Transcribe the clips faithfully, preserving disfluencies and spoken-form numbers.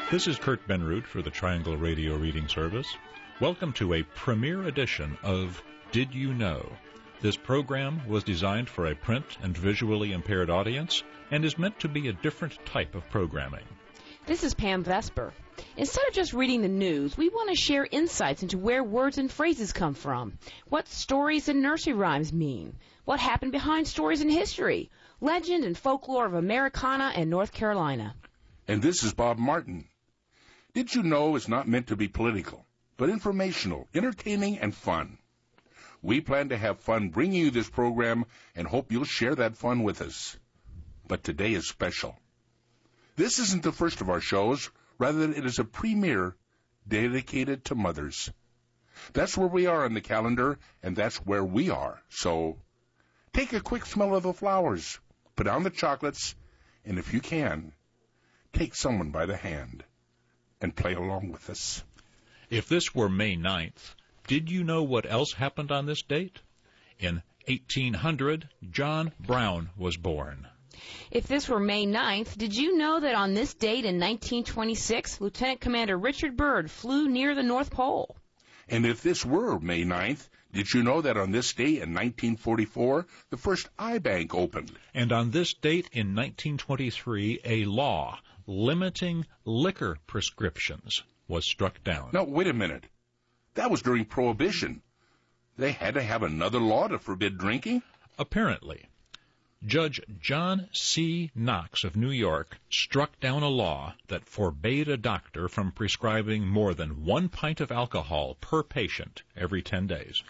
This is Kurt Benroot for the Triangle Radio Reading Service. Welcome to a premiere edition of Did You Know? This program was designed for a print and visually impaired audience and is meant to be a different type of programming. This is Pam Vesper. Instead of just reading the news, we want to share insights into where words and phrases come from, what stories and nursery rhymes mean, what happened behind stories in history, legend and folklore of Americana and North Carolina. And this is Bob Martin. Did You Know is not meant to be political, but informational, entertaining, and fun. We plan to have fun bringing you this program and hope you'll share that fun with us. But today is special. This isn't the first of our shows, rather it is a premiere dedicated to mothers. That's where we are on the calendar, and that's where we are. So take a quick smell of the flowers, put down the chocolates, and if you can, take someone by the hand and play along with us. If this were May ninth, did you know what else happened on this date? In eighteen hundred, John Brown was born. If this were May ninth, did you know that on this date in nineteen twenty-six, Lieutenant Commander Richard Byrd flew near the North Pole? And if this were May ninth, did you know that on this date in nineteen forty-four, the first iBank opened? And on this date in nineteen twenty-three, a law limiting liquor prescriptions was struck down. No, wait a minute. That was during Prohibition. They had to have another law to forbid drinking? Apparently. Judge John C. Knox of New York struck down a law that forbade a doctor from prescribing more than one pint of alcohol per patient every ten days.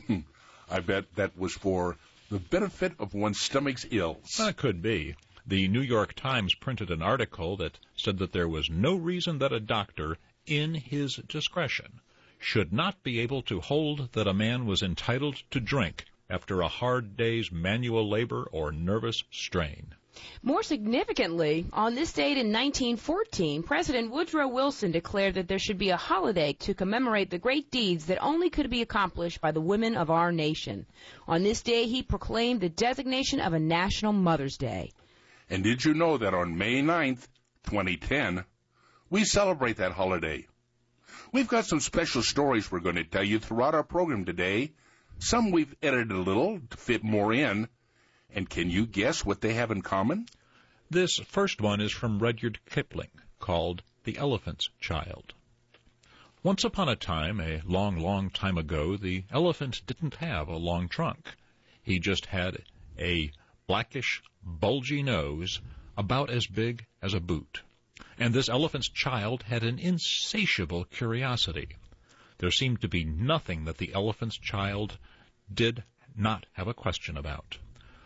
I bet that was for the benefit of one's stomach's ills. That could be. The New York Times printed an article that said that there was no reason that a doctor, in his discretion, should not be able to hold that a man was entitled to drink after a hard day's manual labor or nervous strain. More significantly, on this date in nineteen fourteen, President Woodrow Wilson declared that there should be a holiday to commemorate the great deeds that only could be accomplished by the women of our nation. On this day, he proclaimed the designation of a National Mother's Day. And did you know that on May ninth, twenty ten, we celebrate that holiday? We've got some special stories we're going to tell you throughout our program today. Some we've edited a little to fit more in. And can you guess what they have in common? This first one is from Rudyard Kipling, called The Elephant's Child. Once upon a time, a long, long time ago, the elephant didn't have a long trunk. He just had a blackish, bulgy nose about as big as a boot. And this elephant's child had an insatiable curiosity. There seemed to be nothing that the elephant's child did not have a question about.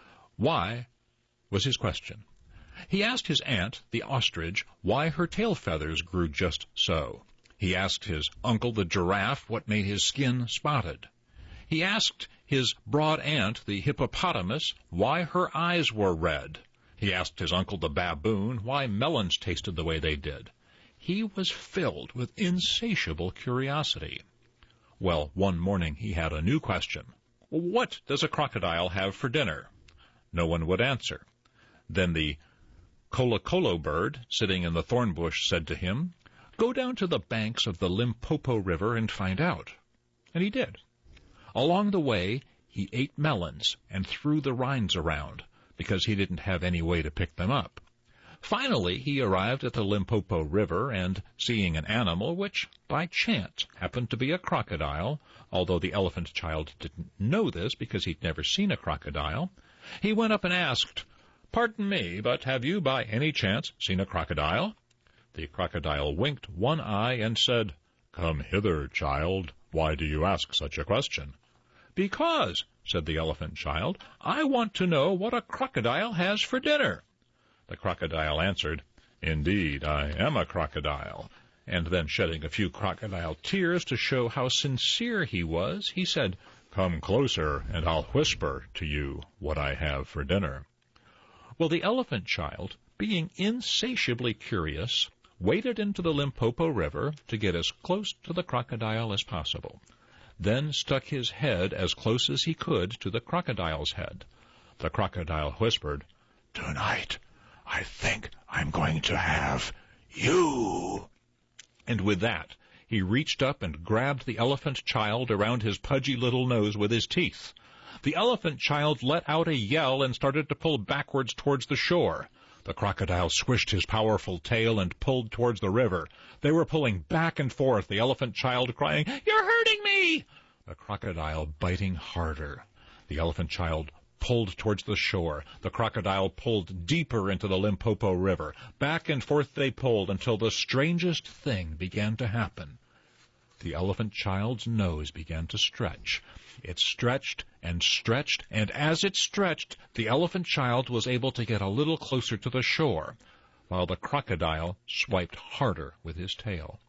Why was his question? He asked his aunt, the ostrich, why her tail feathers grew just so. He asked his uncle, the giraffe, what made his skin spotted. He asked his broad aunt, the hippopotamus, why her eyes were red. He asked his uncle, the baboon, why melons tasted the way they did. He was filled with insatiable curiosity. Well, one morning he had a new question. What does a crocodile have for dinner? No one would answer. Then the kolokolo bird, sitting in the thorn bush, said to him, go down to the banks of the Limpopo River and find out. And he did. Along the way, he ate melons and threw the rinds around, because he didn't have any way to pick them up. Finally, he arrived at the Limpopo River, and seeing an animal, which by chance happened to be a crocodile, although the elephant child didn't know this because he'd never seen a crocodile, he went up and asked, pardon me, but have you by any chance seen a crocodile? The crocodile winked one eye and said, come hither, child. Why do you ask such a question? Because, said the elephant child, I want to know what a crocodile has for dinner. The crocodile answered, indeed, I am a crocodile. And then, shedding a few crocodile tears to show how sincere he was, he said, come closer, and I'll whisper to you what I have for dinner. Well, the elephant child, being insatiably curious, waded into the Limpopo River to get as close to the crocodile as possible, then stuck his head as close as he could to the crocodile's head. The crocodile whispered, tonight, I think I'm going to have you. And with that, he reached up and grabbed the elephant child around his pudgy little nose with his teeth. The elephant child let out a yell and started to pull backwards towards the shore. The crocodile swished his powerful tail and pulled towards the river. They were pulling back and forth, the elephant child crying, "You're hurting me!" The crocodile biting harder. The elephant child pulled towards the shore. The crocodile pulled deeper into the Limpopo River. Back and forth they pulled until the strangest thing began to happen. The elephant child's nose began to stretch. It stretched and stretched, and as it stretched, the elephant child was able to get a little closer to the shore, while the crocodile swiped harder with his tail.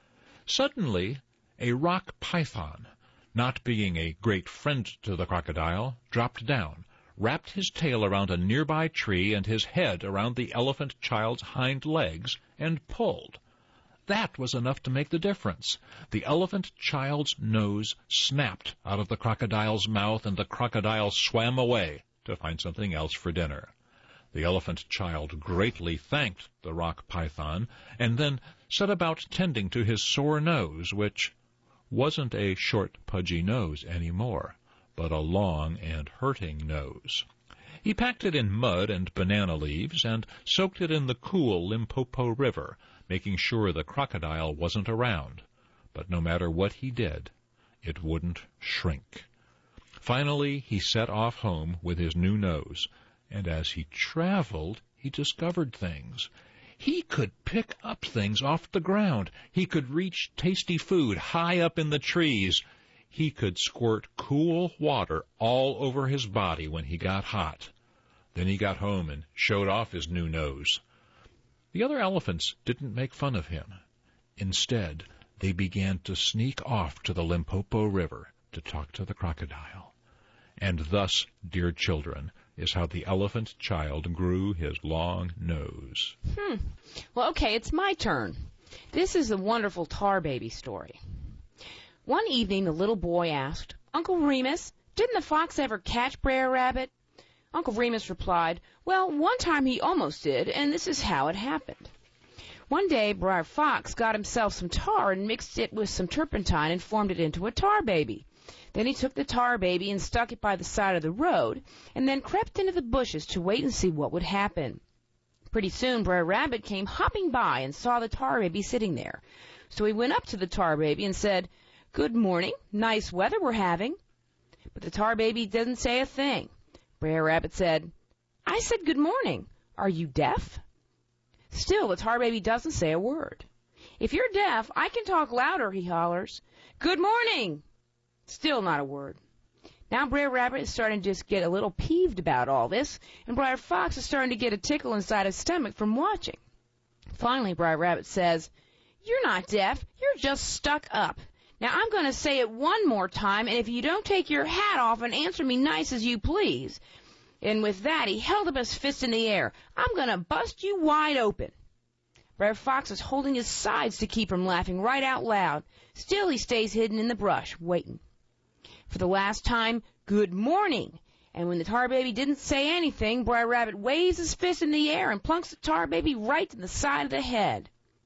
Suddenly, a rock python, not being a great friend to the crocodile, dropped down, wrapped his tail around a nearby tree and his head around the elephant child's hind legs, and pulled. That was enough to make the difference. The elephant child's nose snapped out of the crocodile's mouth, and the crocodile swam away to find something else for dinner. The elephant child greatly thanked the rock python, and then set about tending to his sore nose, which wasn't a short, pudgy nose anymore, but a long and hurting nose. He packed it in mud and banana leaves and soaked it in the cool Limpopo River, making sure the crocodile wasn't around. But no matter what he did, it wouldn't shrink. Finally, he set off home with his new nose, and as he traveled, he discovered things. He could pick up things off the ground. He could reach tasty food high up in the trees. He could squirt cool water all over his body when he got hot. Then he got home and showed off his new nose. The other elephants didn't make fun of him. Instead, they began to sneak off to the Limpopo River to talk to the crocodile. And thus, dear children, is how the elephant child grew his long nose. Hmm. Well, okay, it's my turn. This is the wonderful Tar Baby story. One evening, the little boy asked, "Uncle Remus, didn't the fox ever catch Brer Rabbit?" Uncle Remus replied, "Well, one time he almost did, and this is how it happened. One day, Brer Fox got himself some tar and mixed it with some turpentine and formed it into a tar baby. Then he took the tar baby and stuck it by the side of the road, and then crept into the bushes to wait and see what would happen. Pretty soon, Brer Rabbit came hopping by and saw the tar baby sitting there. So he went up to the tar baby and said, 'Good morning, nice weather we're having.' But the tar baby didn't say a thing. Brer Rabbit said, 'I said good morning. Are you deaf?' Still, the tar baby doesn't say a word. 'If you're deaf, I can talk louder,' he hollers. 'Good morning!' Still not a word. Now Brer Rabbit is starting to just get a little peeved about all this, and Brer Fox is starting to get a tickle inside his stomach from watching. Finally, Brer Rabbit says, 'You're not deaf, you're just stuck up. Now I'm going to say it one more time, and if you don't take your hat off and answer me nice as you please.' And with that, he held up his fist in the air. 'I'm going to bust you wide open.' Brer Fox is holding his sides to keep from laughing right out loud. Still he stays hidden in the brush, waiting. For the last time, 'Good morning.' And when the tar baby didn't say anything, Brer Rabbit waves his fist in the air and plunks the tar baby right in the side of the head.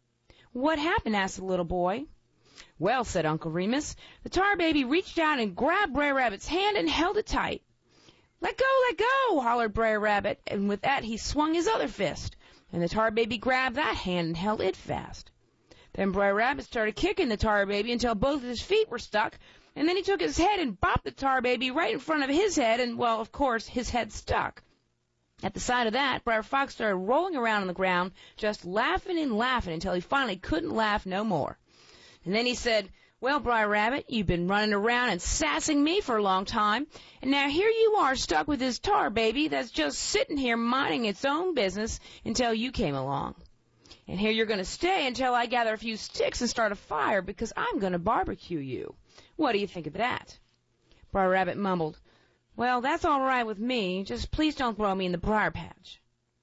'What happened?' asked the little boy. 'Well,' said Uncle Remus, 'the tar baby reached out and grabbed Brer Rabbit's hand and held it tight.' 'Let go, let go!' hollered Brer Rabbit, and with that he swung his other fist, and the tar baby grabbed that hand and held it fast. Then Brer Rabbit started kicking the tar baby until both of his feet were stuck, and then he took his head and bopped the tar baby right in front of his head, and, well, of course, his head stuck. At the sight of that, Brer Fox started rolling around on the ground, just laughing and laughing until he finally couldn't laugh no more. And then he said, 'Well, Brer Rabbit, you've been running around and sassing me for a long time, and now here you are stuck with this tar baby that's just sitting here minding its own business until you came along. And here you're going to stay until I gather a few sticks and start a fire, because I'm going to barbecue you. What do you think of that?' Brer Rabbit mumbled, 'Well, that's all right with me, just please don't throw me in the briar patch.'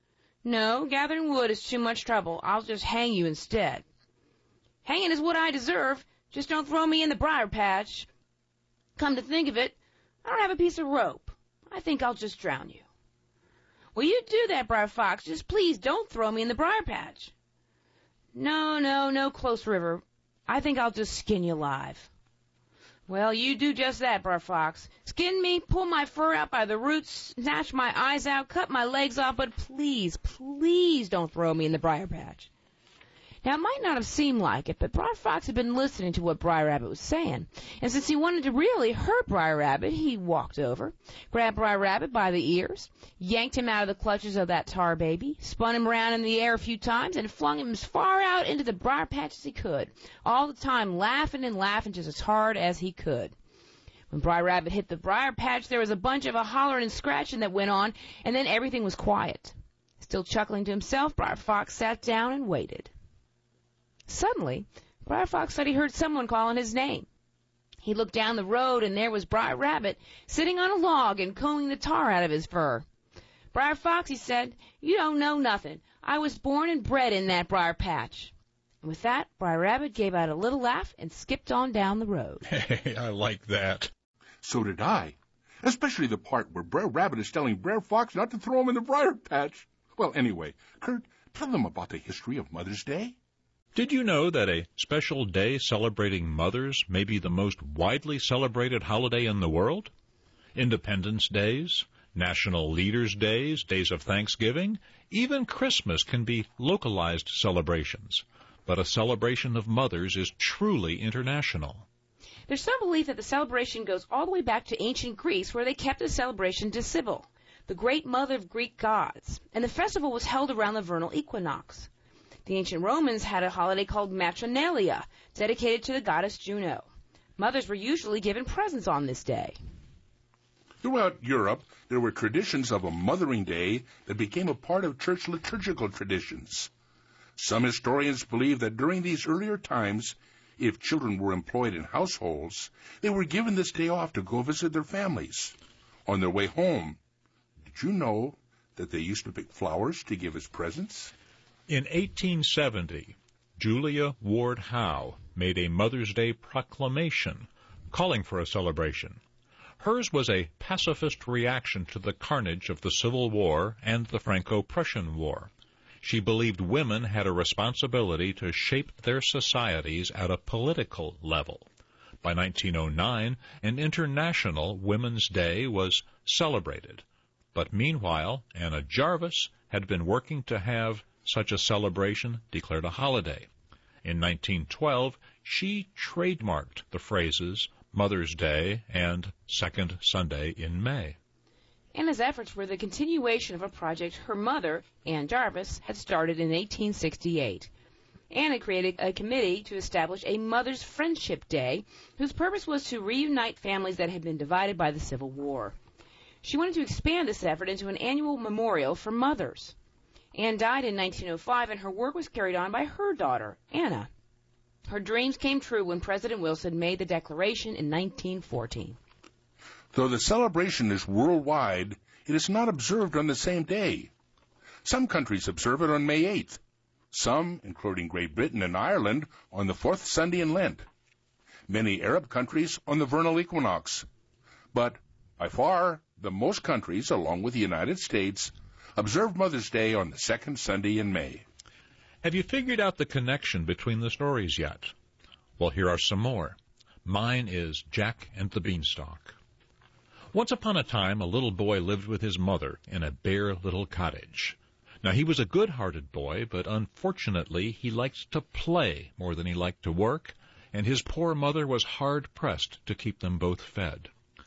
'No, gathering wood is too much trouble. I'll just hang you instead.' 'Hanging is what I deserve. Just don't throw me in the briar patch. Come to think of it, I don't have a piece of rope. I think I'll just drown you.' 'Well, you do that, Brer Fox. Just please don't throw me in the briar patch.' 'No, no, no close river. I think I'll just skin you alive." "Well, you do just that, Brer Fox. Skin me, pull my fur out by the roots, snatch my eyes out, cut my legs off, but please, please don't throw me in the briar patch." Now, it might not have seemed like it, but Brer Fox had been listening to what Brer Rabbit was saying, and since he wanted to really hurt Brer Rabbit, he walked over, grabbed Brer Rabbit by the ears, yanked him out of the clutches of that tar baby, spun him around in the air a few times, and flung him as far out into the briar patch as he could, all the time laughing and laughing just as hard as he could. When Brer Rabbit hit the briar patch, there was a bunch of a hollering and scratching that went on, and then everything was quiet. Still chuckling to himself, Brer Fox sat down and waited. Suddenly, Brer Fox thought he heard someone calling his name. He looked down the road, and there was Brer Rabbit sitting on a log and combing the tar out of his fur. "Brer Fox," he said, "you don't know nothing. I was born and bred in that briar patch." And with that, Brer Rabbit gave out a little laugh and skipped on down the road. Hey, I like that. So did I, especially the part where Brer Rabbit is telling Brer Fox not to throw him in the briar patch. Well, anyway, Kurt, tell them about the history of Mother's Day. Did you know that a special day celebrating mothers may be the most widely celebrated holiday in the world? Independence Days, National Leaders' Days, Days of Thanksgiving, even Christmas can be localized celebrations. But a celebration of mothers is truly international. There's some belief that the celebration goes all the way back to ancient Greece, where they kept the celebration to Cybele, the great mother of Greek gods, and the festival was held around the vernal equinox. The ancient Romans had a holiday called Matronalia, dedicated to the goddess Juno. Mothers were usually given presents on this day. Throughout Europe, there were traditions of a Mothering Day that became a part of church liturgical traditions. Some historians believe that during these earlier times, if children were employed in households, they were given this day off to go visit their families. On their way home, did you know that they used to pick flowers to give as presents? In eighteen seventy, Julia Ward Howe made a Mother's Day proclamation calling for a celebration. Hers was a pacifist reaction to the carnage of the Civil War and the Franco-Prussian War. She believed women had a responsibility to shape their societies at a political level. By nineteen oh nine, an International Women's Day was celebrated. But meanwhile, Anna Jarvis had been working to have such a celebration declared a holiday. In nineteen twelve, she trademarked the phrases Mother's Day and Second Sunday in May. Anna's efforts were the continuation of a project her mother, Ann Jarvis, had started in eighteen sixty-eight. Anna created a committee to establish a Mother's Friendship Day, whose purpose was to reunite families that had been divided by the Civil War. She wanted to expand this effort into an annual memorial for mothers. Anne died in nineteen oh five, and her work was carried on by her daughter, Anna. Her dreams came true when President Wilson made the declaration in nineteen fourteen. Though the celebration is worldwide, it is not observed on the same day. Some countries observe it on May eighth. Some, including Great Britain and Ireland, on the fourth Sunday in Lent. Many Arab countries on the vernal equinox. But, by far, the most countries, along with the United States, observe Mother's Day on the second Sunday in May. Have you figured out the connection between the stories yet? Well, here are some more. Mine is Jack and the Beanstalk. Once upon a time, a little boy lived with his mother in a bare little cottage. Now, he was a good-hearted boy, but unfortunately he liked to play more than he liked to work, and his poor mother was hard-pressed to keep them both fed.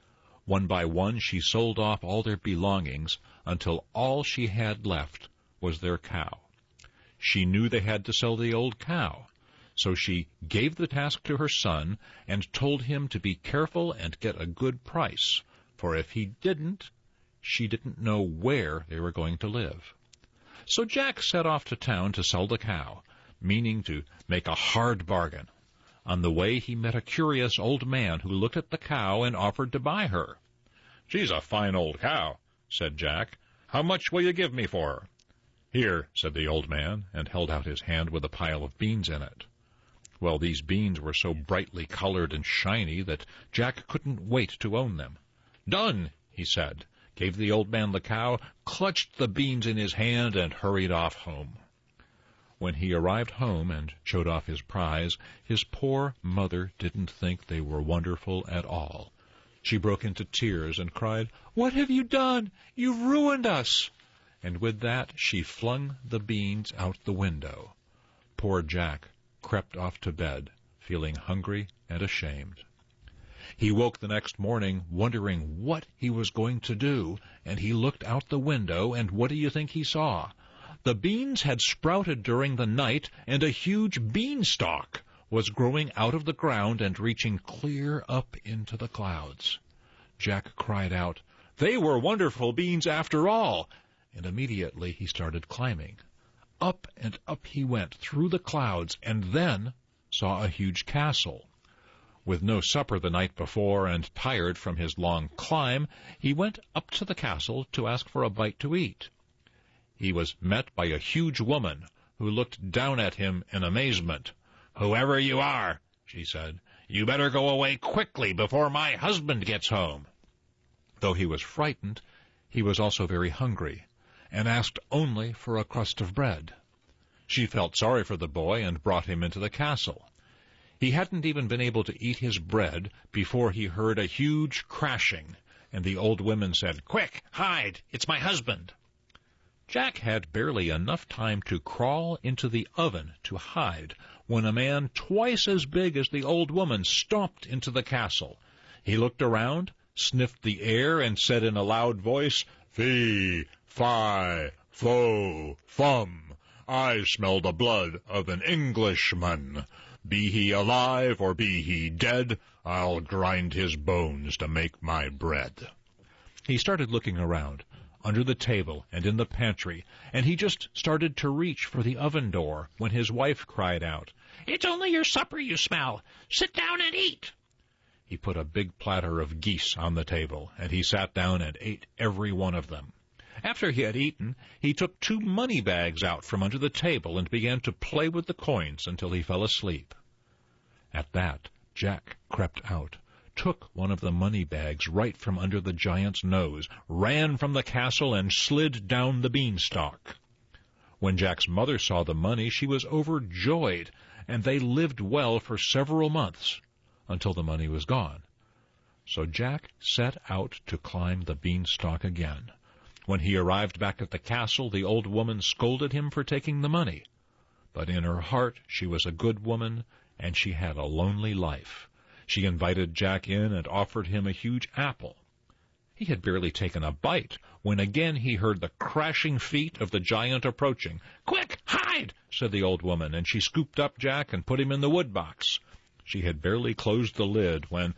One by one, she sold off all their belongings until all she had left was their cow. She knew they had to sell the old cow, so she gave the task to her son and told him to be careful and get a good price, for if he didn't, she didn't know where they were going to live. So Jack set off to town to sell the cow, meaning to make a hard bargain. On the way, he met a curious old man who looked at the cow and offered to buy her. "She's a fine old cow," said Jack. "How much will you give me for her?" "Here," said the old man, and held out his hand with a pile of beans in it. Well, these beans were so brightly colored and shiny that Jack couldn't wait to own them. "Done," he said, gave the old man the cow, clutched the beans in his hand, and hurried off home. When he arrived home and showed off his prize, his poor mother didn't think they were wonderful at all. She broke into tears and cried, "What have you done? You've ruined us!" And with that she flung the beans out the window. Poor Jack crept off to bed, feeling hungry and ashamed. He woke the next morning wondering what he was going to do, and he looked out the window, and what do you think he saw? The beans had sprouted during the night, and a huge beanstalk was growing out of the ground and reaching clear up into the clouds. Jack cried out, "They were wonderful beans after all!" And immediately he started climbing. Up and up he went through the clouds, and then saw a huge castle. With no supper the night before and tired from his long climb, he went up to the castle to ask for a bite to eat. He was met by a huge woman who looked down at him in amazement. "Whoever you are," she said, "you better go away quickly before my husband gets home." Though he was frightened, he was also very hungry, and asked only for a crust of bread. She felt sorry for the boy and brought him into the castle. He hadn't even been able to eat his bread before he heard a huge crashing, and the old woman said, "Quick, hide! It's my husband!" Jack had barely enough time to crawl into the oven to hide when a man twice as big as the old woman stomped into the castle. He looked around, sniffed the air, and said in a loud voice, "Fee, fi, fo, fum, I smell the blood of an Englishman. Be he alive or be he dead, I'll grind his bones to make my bread." He started looking around, under the table and in the pantry, and he just started to reach for the oven door when his wife cried out, "It's only your supper you smell. Sit down and eat." He put a big platter of geese on the table, and he sat down and ate every one of them. After he had eaten, he took two money bags out from under the table and began to play with the coins until he fell asleep. At that, Jack crept out, took one of the money bags right from under the giant's nose, ran from the castle, and slid down the beanstalk. When Jack's mother saw the money, she was overjoyed, and they lived well for several months, until the money was gone. So Jack set out to climb the beanstalk again. When he arrived back at the castle, the old woman scolded him for taking the money. But in her heart she was a good woman, and she had a lonely life. She invited Jack in and offered him a huge apple. He had barely taken a bite when again he heard the crashing feet of the giant approaching. "Quick, hide!" said the old woman, and she scooped up Jack and put him in the wood box. She had barely closed the lid when,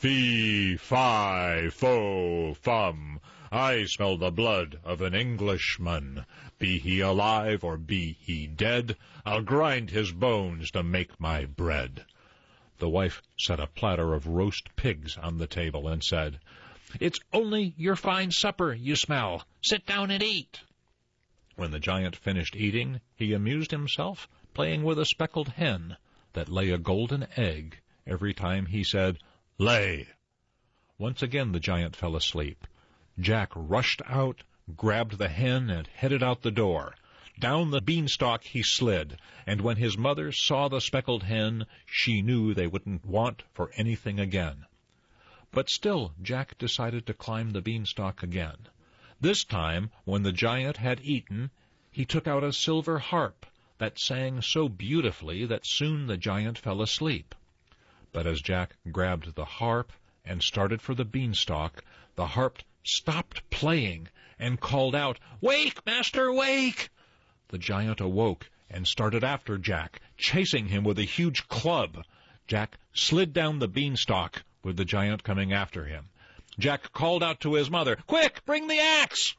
"Fee, fi, fo, fum, I smell the blood of an Englishman. Be he alive or be he dead, I'll grind his bones to make my bread." The wife set a platter of roast pigs on the table and said, "It's only your fine supper you smell. Sit down and eat." When the giant finished eating, he amused himself playing with a speckled hen that lay a golden egg every time he said, "Lay." Once again the giant fell asleep. Jack rushed out, grabbed the hen, and headed out the door. Down the beanstalk he slid, and when his mother saw the speckled hen, she knew they wouldn't want for anything again. But still Jack decided to climb the beanstalk again. This time, when the giant had eaten, he took out a silver harp that sang so beautifully that soon the giant fell asleep. But as Jack grabbed the harp and started for the beanstalk, the harp stopped playing and called out, "Wake, master, wake!" The giant awoke and started after Jack, chasing him with a huge club. Jack slid down the beanstalk with the giant coming after him. Jack called out to his mother, "Quick, bring the axe!"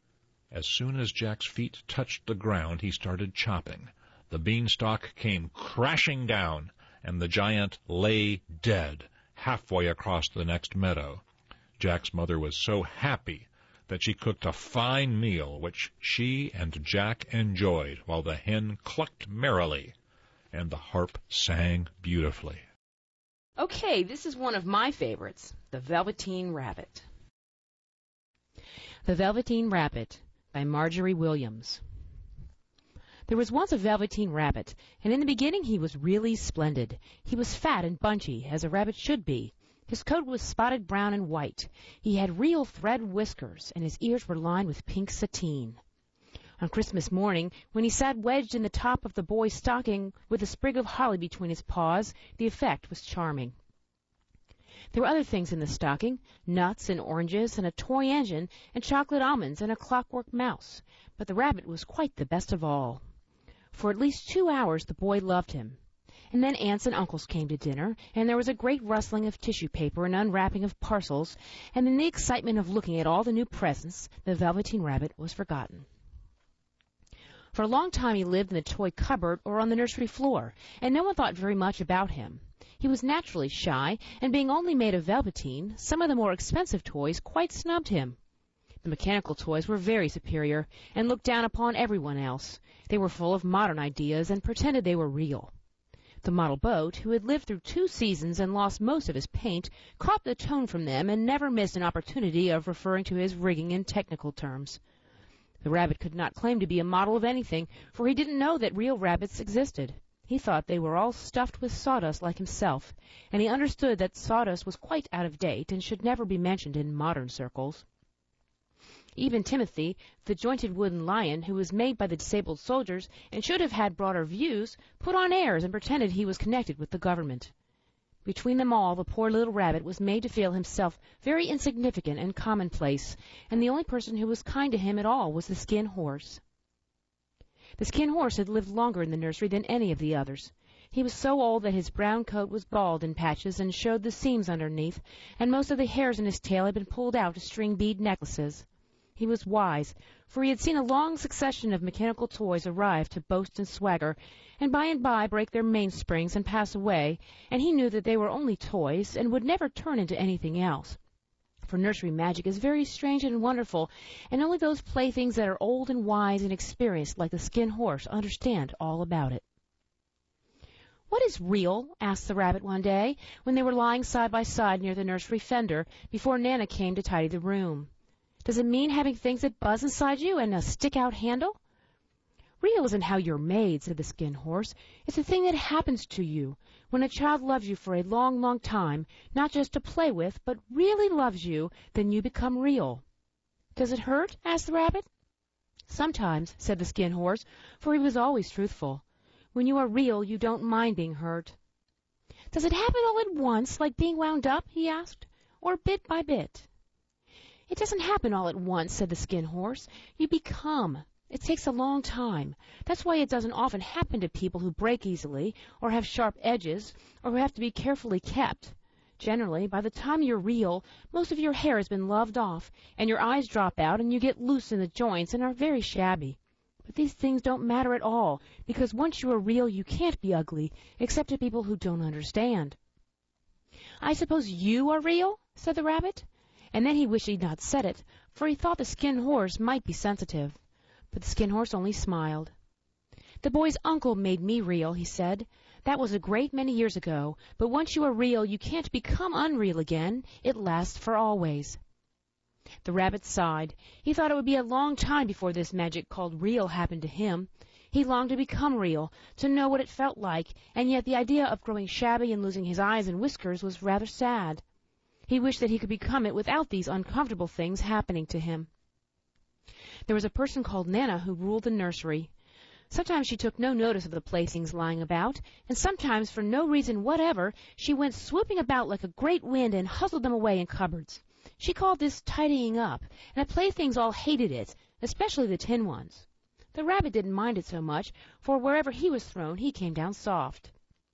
As soon as Jack's feet touched the ground, he started chopping. The beanstalk came crashing down, and the giant lay dead halfway across the next meadow. Jack's mother was so happy that she cooked a fine meal, which she and Jack enjoyed, while the hen clucked merrily and the harp sang beautifully. Okay, this is one of my favorites, The Velveteen Rabbit. The Velveteen Rabbit by Marjorie Williams. There was once a Velveteen Rabbit, and in the beginning he was really splendid. He was fat and bunchy, as a rabbit should be. His coat was spotted brown and white. He had real thread whiskers, and his ears were lined with pink sateen. On Christmas morning, when he sat wedged in the top of the boy's stocking with a sprig of holly between his paws, the effect was charming. There were other things in the stocking, nuts and oranges and a toy engine and chocolate almonds and a clockwork mouse, but the rabbit was quite the best of all. For at least two hours the boy loved him. And then aunts and uncles came to dinner, and there was a great rustling of tissue paper and unwrapping of parcels, and in the excitement of looking at all the new presents, the Velveteen Rabbit was forgotten. For a long time he lived in the toy cupboard or on the nursery floor, and no one thought very much about him. He was naturally shy, and being only made of velveteen, some of the more expensive toys quite snubbed him. The mechanical toys were very superior, and looked down upon everyone else. They were full of modern ideas, and pretended they were real. The model boat, who had lived through two seasons and lost most of his paint, caught the tone from them and never missed an opportunity of referring to his rigging in technical terms. The rabbit could not claim to be a model of anything, for he didn't know that real rabbits existed. He thought they were all stuffed with sawdust like himself, and he understood that sawdust was quite out of date and should never be mentioned in modern circles. Even Timothy, the jointed wooden lion, who was made by the disabled soldiers and should have had broader views, put on airs and pretended he was connected with the government. Between them all, the poor little rabbit was made to feel himself very insignificant and commonplace, and the only person who was kind to him at all was the Skin Horse. The Skin Horse had lived longer in the nursery than any of the others. He was so old that his brown coat was bald in patches and showed the seams underneath, and most of the hairs in his tail had been pulled out to string bead necklaces. He was wise, for he had seen a long succession of mechanical toys arrive to boast and swagger, and by and by break their mainsprings and pass away, and he knew that they were only toys and would never turn into anything else. For nursery magic is very strange and wonderful, and only those playthings that are old and wise and experienced like the Skin Horse understand all about it. "What is real?" asked the rabbit one day, when they were lying side by side near the nursery fender, before Nana came to tidy the room. "Does it mean having things that buzz inside you and a stick-out handle?" "Real isn't how you're made," said the Skin Horse. "It's a thing that happens to you. When a child loves you for a long, long time, not just to play with, but really loves you, then you become real." "Does it hurt?" asked the rabbit. "Sometimes," said the Skin Horse, for he was always truthful. "When you are real, you don't mind being hurt." "Does it happen all at once, like being wound up?" he asked, "or bit by bit?" "It doesn't happen all at once," said the Skin Horse. "You become. It takes a long time. That's why it doesn't often happen to people who break easily, or have sharp edges, or who have to be carefully kept. Generally, by the time you're real, most of your hair has been loved off, and your eyes drop out, and you get loose in the joints and are very shabby. But these things don't matter at all, because once you are real, you can't be ugly, except to people who don't understand." "I suppose you are real?" said the rabbit. And then he wished he'd not said it, for he thought the Skin Horse might be sensitive. But the Skin Horse only smiled. "The boy's uncle made me real," he said. "That was a great many years ago, but once you are real, you can't become unreal again. It lasts for always." The rabbit sighed. He thought it would be a long time before this magic called real happened to him. He longed to become real, to know what it felt like, and yet the idea of growing shabby and losing his eyes and whiskers was rather sad. He wished that he could become it without these uncomfortable things happening to him. There was a person called Nana who ruled the nursery. Sometimes she took no notice of the playthings lying about, and sometimes, for no reason whatever, she went swooping about like a great wind and hustled them away in cupboards. She called this tidying up, and the playthings all hated it, especially the tin ones. The rabbit didn't mind it so much, for wherever he was thrown, he came down soft.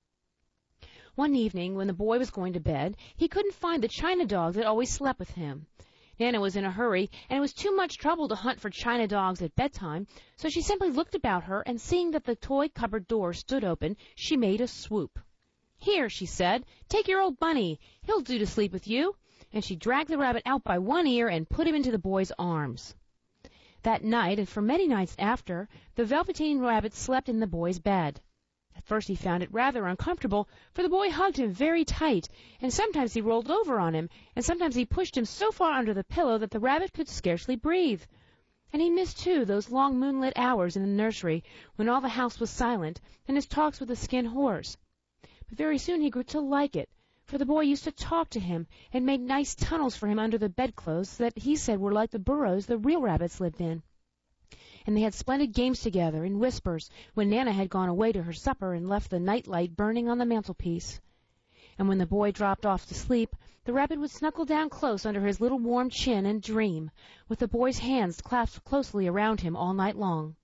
One evening, when the boy was going to bed, he couldn't find the china dog that always slept with him. Nana was in a hurry, and it was too much trouble to hunt for china dogs at bedtime, so she simply looked about her, and seeing that the toy cupboard door stood open, she made a swoop. "Here," she said, "take your old bunny. He'll do to sleep with you." And she dragged the rabbit out by one ear and put him into the boy's arms. That night, and for many nights after, the Velveteen Rabbit slept in the boy's bed. At first he found it rather uncomfortable, for the boy hugged him very tight, and sometimes he rolled over on him, and sometimes he pushed him so far under the pillow that the rabbit could scarcely breathe. And he missed, too, those long moonlit hours in the nursery when all the house was silent, and his talks with the Skin Horse. But very soon he grew to like it, for the boy used to talk to him and made nice tunnels for him under the bedclothes that he said were like the burrows the real rabbits lived in. And they had splendid games together in whispers when Nana had gone away to her supper and left the night light burning on the mantelpiece. And when the boy dropped off to sleep, the rabbit would snuggle down close under his little warm chin and dream, with the boy's hands clasped closely around him all night long.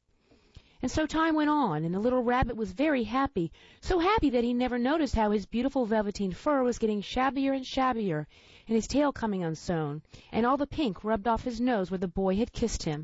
And so time went on, and the little rabbit was very happy, so happy that he never noticed how his beautiful velveteen fur was getting shabbier and shabbier, and his tail coming unsewn, and all the pink rubbed off his nose where the boy had kissed him.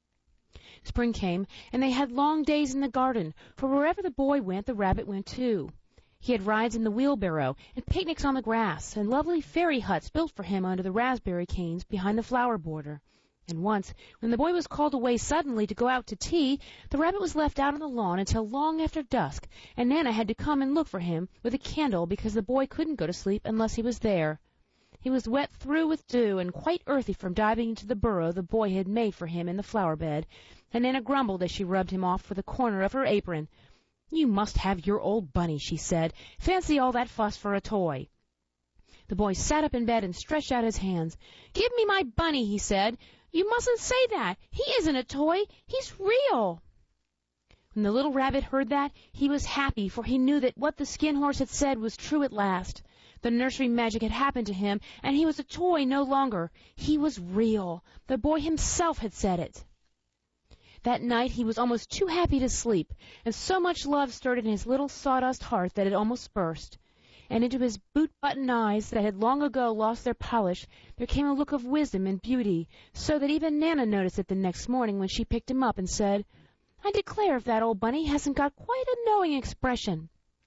Spring came, and they had long days in the garden, for wherever the boy went, the rabbit went too. He had rides in the wheelbarrow, and picnics on the grass, and lovely fairy huts built for him under the raspberry canes behind the flower border. And once, when the boy was called away suddenly to go out to tea, the rabbit was left out on the lawn until long after dusk, and Nana had to come and look for him with a candle because the boy couldn't go to sleep unless he was there. He was wet through with dew and quite earthy from diving into the burrow the boy had made for him in the flower bed, and Nana grumbled as she rubbed him off with the corner of her apron. "You must have your old bunny," she said. "Fancy all that fuss for a toy." The boy sat up in bed and stretched out his hands. "Give me my bunny," he said. "You mustn't say that. He isn't a toy. He's real." When the little rabbit heard that, he was happy, for he knew that what the Skin Horse had said was true at last. The nursery magic had happened to him, and he was a toy no longer. He was real. The boy himself had said it. That night he was almost too happy to sleep, and so much love stirred in his little sawdust heart that it almost burst. And into his boot-button eyes that had long ago lost their polish there came a look of wisdom and beauty, so that even Nana noticed it the next morning when she picked him up and said, "I declare if that old bunny hasn't got quite a knowing expression."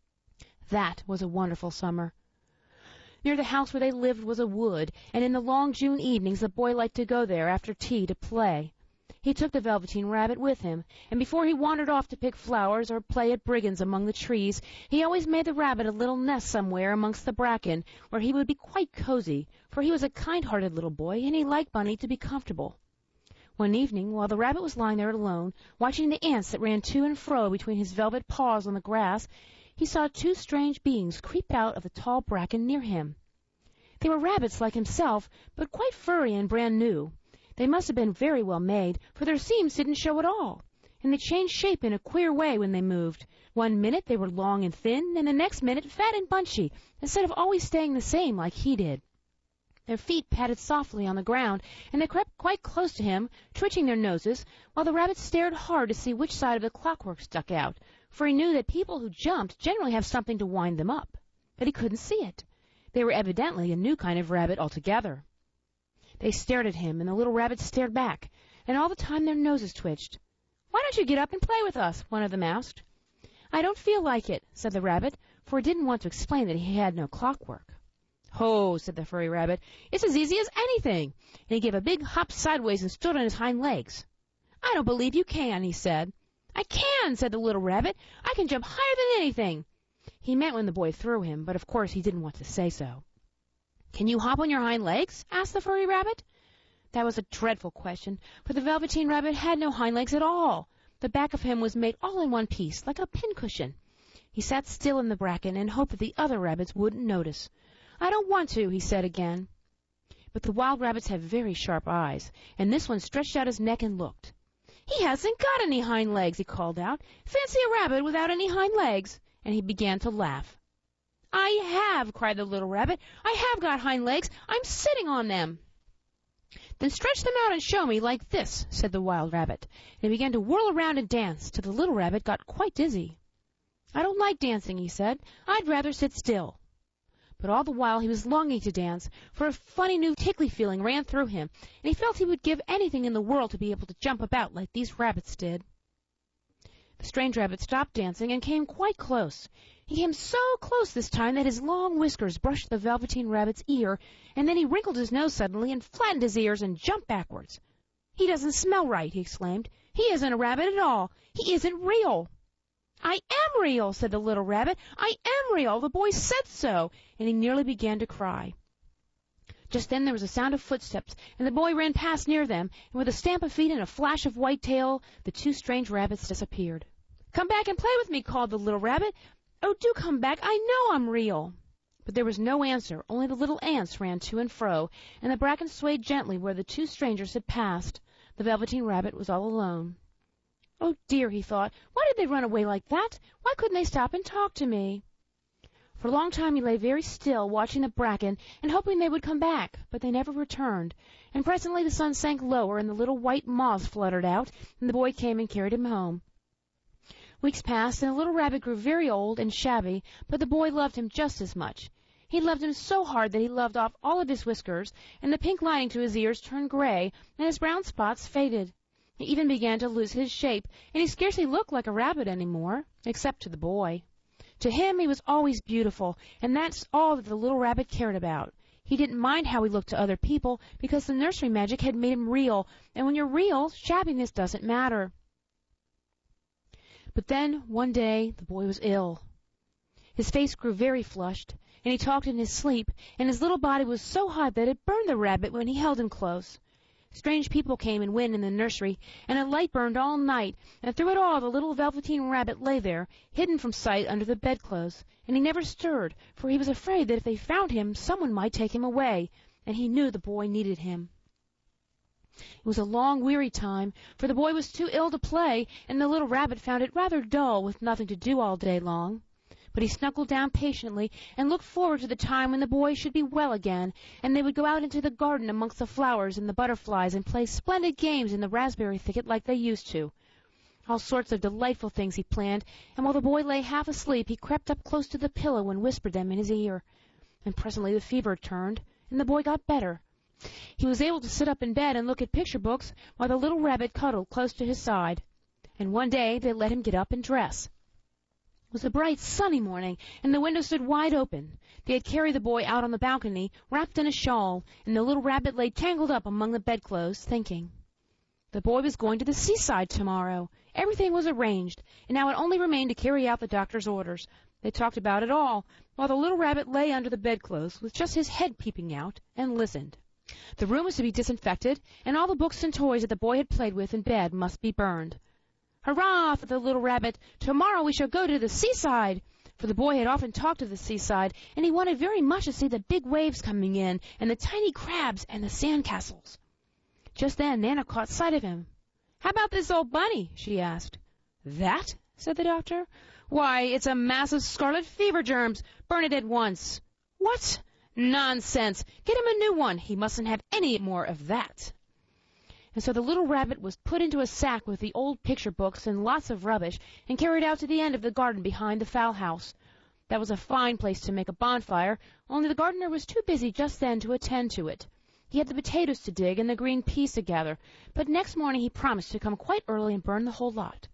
That was a wonderful summer. Near the house where they lived was a wood, and in the long June evenings the boy liked to go there after tea to play. He took the Velveteen Rabbit with him, and before he wandered off to pick flowers or play at brigands among the trees, he always made the rabbit a little nest somewhere amongst the bracken, where he would be quite cozy, for he was a kind-hearted little boy, and he liked Bunny to be comfortable. One evening, while the rabbit was lying there alone, watching the ants that ran to and fro between his velvet paws on the grass, he saw two strange beings creep out of the tall bracken near him. They were rabbits like himself, but quite furry and brand new. They must have been very well made, for their seams didn't show at all, and they changed shape in a queer way when they moved. One minute they were long and thin, and the next minute fat and bunchy, instead of always staying the same like he did. Their feet patted softly on the ground, and they crept quite close to him, twitching their noses, while the rabbit stared hard to see which side of the clockwork stuck out, for he knew that people who jumped generally have something to wind them up. But he couldn't see it. They were evidently a new kind of rabbit altogether. They stared at him, and the little rabbit stared back, and all the time their noses twitched. "Why don't you get up and play with us?" one of them asked. "I don't feel like it," said the rabbit, for he didn't want to explain that he had no clockwork. "Ho," said the furry rabbit, "it's as easy as anything," and he gave a big hop sideways and stood on his hind legs. "I don't believe you can," he said. "I can," said the little rabbit. "I can jump higher than anything." He meant when the boy threw him, but of course he didn't want to say so. "Can you hop on your hind legs?" asked the furry rabbit. That was a dreadful question, for the Velveteen Rabbit had no hind legs at all. The back of him was made all in one piece, like a pincushion. He sat still in the bracken and hoped that the other rabbits wouldn't notice. "I don't want to," he said again. But the wild rabbits have very sharp eyes, and this one stretched out his neck and looked. "He hasn't got any hind legs," he called out. "Fancy a rabbit without any hind legs!" And he began to laugh. "I have!" cried the little rabbit. "I have got hind legs. I'm sitting on them." "Then stretch them out and show me, like this," said the wild rabbit, and he began to whirl around and dance till the little rabbit got quite dizzy. "I don't like dancing," he said. "I'd rather sit still." But all the while he was longing to dance, for a funny new tickly feeling ran through him, and he felt he would give anything in the world to be able to jump about like these rabbits did. The strange rabbit stopped dancing and came quite close. He came so close this time that his long whiskers brushed the Velveteen Rabbit's ear, and then he wrinkled his nose suddenly and flattened his ears and jumped backwards. "He doesn't smell right," he exclaimed. "He isn't a rabbit at all. He isn't real." "I am real," said the little rabbit. "I am real. The boy said so," and he nearly began to cry. Just then there was a sound of footsteps, and the boy ran past near them, and with a stamp of feet and a flash of white tail, the two strange rabbits disappeared. "Come back and play with me," called the little rabbit. "Oh, do come back. I know I'm real." But there was no answer, only the little ants ran to and fro, and the bracken swayed gently where the two strangers had passed. The Velveteen Rabbit was all alone. "Oh, dear," he thought, "why did they run away like that? Why couldn't they stop and talk to me?" For a long time he lay very still, watching the bracken and hoping they would come back, but they never returned, and presently the sun sank lower and the little white moths fluttered out, and the boy came and carried him home. Weeks passed, and the little rabbit grew very old and shabby, but the boy loved him just as much. He loved him so hard that he loved off all of his whiskers, and the pink lining to his ears turned gray, and his brown spots faded. He even began to lose his shape, and he scarcely looked like a rabbit any more, except to the boy. To him he was always beautiful, and that's all that the little rabbit cared about. He didn't mind how he looked to other people, because the nursery magic had made him real, and when you're real, shabbiness doesn't matter. But then, one day, the boy was ill. His face grew very flushed, and he talked in his sleep, and his little body was so hot that it burned the rabbit when he held him close. Strange people came and went in the nursery, and a light burned all night, and through it all the little Velveteen Rabbit lay there, hidden from sight under the bedclothes, and he never stirred, for he was afraid that if they found him someone might take him away, and he knew the boy needed him. It was a long, weary time, for the boy was too ill to play, and the little rabbit found it rather dull with nothing to do all day long. But he snuggled down patiently and looked forward to the time when the boy should be well again, and they would go out into the garden amongst the flowers and the butterflies and play splendid games in the raspberry thicket like they used to. All sorts of delightful things he planned, and while the boy lay half asleep he crept up close to the pillow and whispered them in his ear. And presently the fever turned, and the boy got better. He was able to sit up in bed and look at picture books while the little rabbit cuddled close to his side. And one day they let him get up and dress. It was a bright, sunny morning, and the window stood wide open. They had carried the boy out on the balcony, wrapped in a shawl, and the little rabbit lay tangled up among the bedclothes, thinking. The boy was going to the seaside tomorrow. Everything was arranged, and now it only remained to carry out the doctor's orders. They talked about it all, while the little rabbit lay under the bedclothes, with just his head peeping out, and listened. The room was to be disinfected, and all the books and toys that the boy had played with in bed must be burned. "Hurrah!" thought the little rabbit. "Tomorrow we shall go to the seaside!" For the boy had often talked of the seaside, and he wanted very much to see the big waves coming in, and the tiny crabs and the sand castles. Just then Nana caught sight of him. "How about this old bunny?" she asked. "That?" said the doctor. "Why, it's a mass of scarlet fever germs. Burn it at once." "What? Nonsense! Get him a new one. He mustn't have any more of that." And so the little rabbit was put into a sack with the old picture books and lots of rubbish, and carried out to the end of the garden behind the fowl house. That was a fine place to make a bonfire, only the gardener was too busy just then to attend to it. He had the potatoes to dig and the green peas to gather, but next morning he promised to come quite early and burn the whole lot.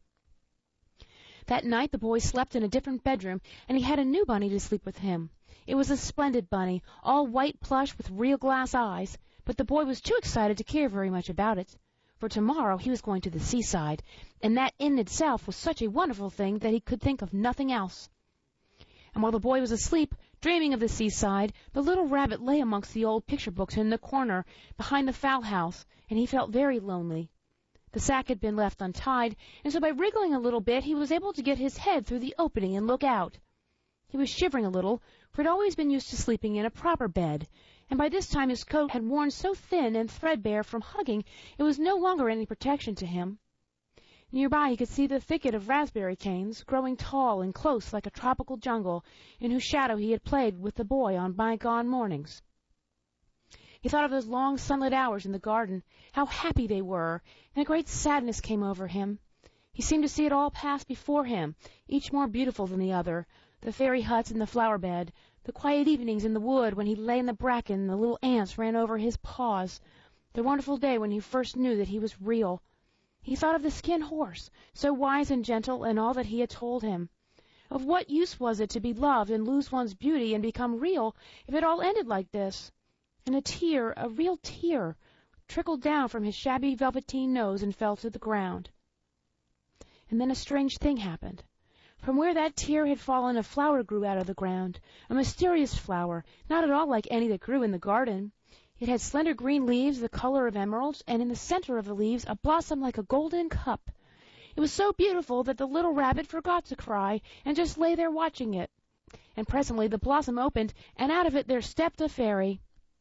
That night the boy slept in a different bedroom, and he had a new bunny to sleep with him. It was a splendid bunny, all white plush with real glass eyes, but the boy was too excited to care very much about it, for tomorrow he was going to the seaside, and that in itself was such a wonderful thing that he could think of nothing else. And while the boy was asleep, dreaming of the seaside, the little rabbit lay amongst the old picture books in the corner behind the fowl house, and he felt very lonely. The sack had been left untied, and so by wriggling a little bit he was able to get his head through the opening and look out. He was shivering a little, for he had always been used to sleeping in a proper bed, and by this time his coat had worn so thin and threadbare from hugging it was no longer any protection to him. Nearby he could see the thicket of raspberry canes, growing tall and close like a tropical jungle, in whose shadow he had played with the boy on bygone mornings. He thought of those long sunlit hours in the garden, how happy they were, and a great sadness came over him. He seemed to see it all pass before him, each more beautiful than the other, the fairy huts in the flower bed, the quiet evenings in the wood when he lay in the bracken and the little ants ran over his paws, the wonderful day when he first knew that he was real. He thought of the skin horse, so wise and gentle, and all that he had told him. Of what use was it to be loved and lose one's beauty and become real if it all ended like this? And a tear, a real tear, trickled down from his shabby velveteen nose and fell to the ground. And then a strange thing happened. From where that tear had fallen a flower grew out of the ground, a mysterious flower, not at all like any that grew in the garden. It had slender green leaves the color of emeralds, and in the center of the leaves a blossom like a golden cup. It was so beautiful that the little rabbit forgot to cry and just lay there watching it. And presently the blossom opened, and out of it there stepped a fairy.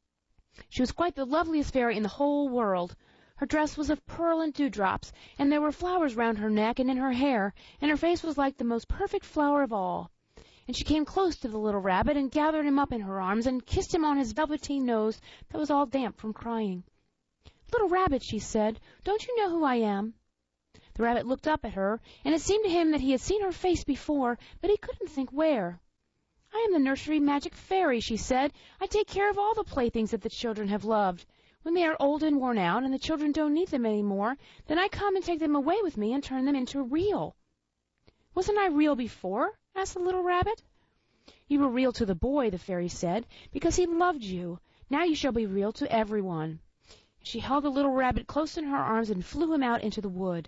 She was quite the loveliest fairy in the whole world. Her dress was of pearl and dewdrops, and there were flowers round her neck and in her hair, and her face was like the most perfect flower of all. And she came close to the little rabbit and gathered him up in her arms and kissed him on his velveteen nose that was all damp from crying. "Little rabbit," she said, "don't you know who I am?" The rabbit looked up at her, and it seemed to him that he had seen her face before, but he couldn't think where. "I am the nursery magic fairy," she said. "I take care of all the playthings that the children have loved. When they are old and worn out, and the children don't need them any more, then I come and take them away with me and turn them into real." "Wasn't I real before?" asked the little rabbit. "You were real to the boy," the fairy said, "because he loved you. Now you shall be real to everyone." She held the little rabbit close in her arms and flew him out into the wood.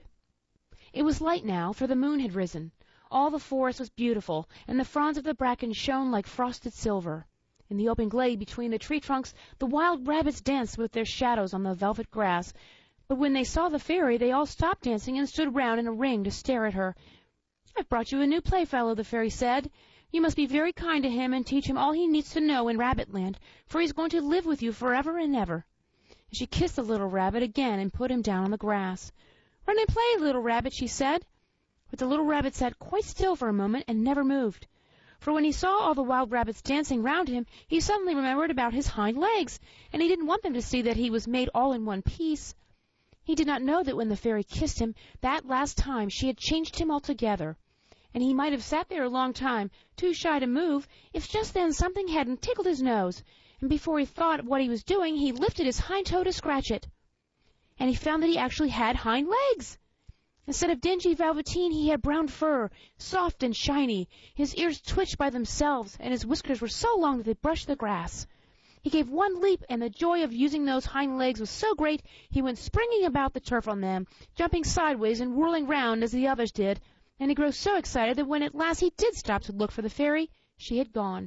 It was light now, for the moon had risen. All the forest was beautiful, and the fronds of the bracken shone like frosted silver. In the open glade between the tree trunks the wild rabbits danced with their shadows on the velvet grass, but when they saw the fairy they all stopped dancing and stood round in a ring to stare at her. "I've brought you a new playfellow," the fairy said. "You must be very kind to him and teach him all he needs to know in Rabbitland, for he's going to live with you forever and ever." And she kissed the little rabbit again and put him down on the grass. "Run and play, little rabbit," she said. But the little rabbit sat quite still for a moment and never moved. For when he saw all the wild rabbits dancing round him, he suddenly remembered about his hind legs, and he didn't want them to see that he was made all in one piece. He did not know that when the fairy kissed him that last time she had changed him altogether, and he might have sat there a long time, too shy to move, if just then something hadn't tickled his nose, and before he thought of what he was doing he lifted his hind toe to scratch it. And he found that he actually had hind legs. Instead of dingy velveteen he had brown fur, soft and shiny. His ears twitched by themselves, and his whiskers were so long that they brushed the grass. He gave one leap, and the joy of using those hind legs was so great he went springing about the turf on them, jumping sideways and whirling round as the others did, and he grew so excited that when at last he did stop to look for the fairy, she had gone.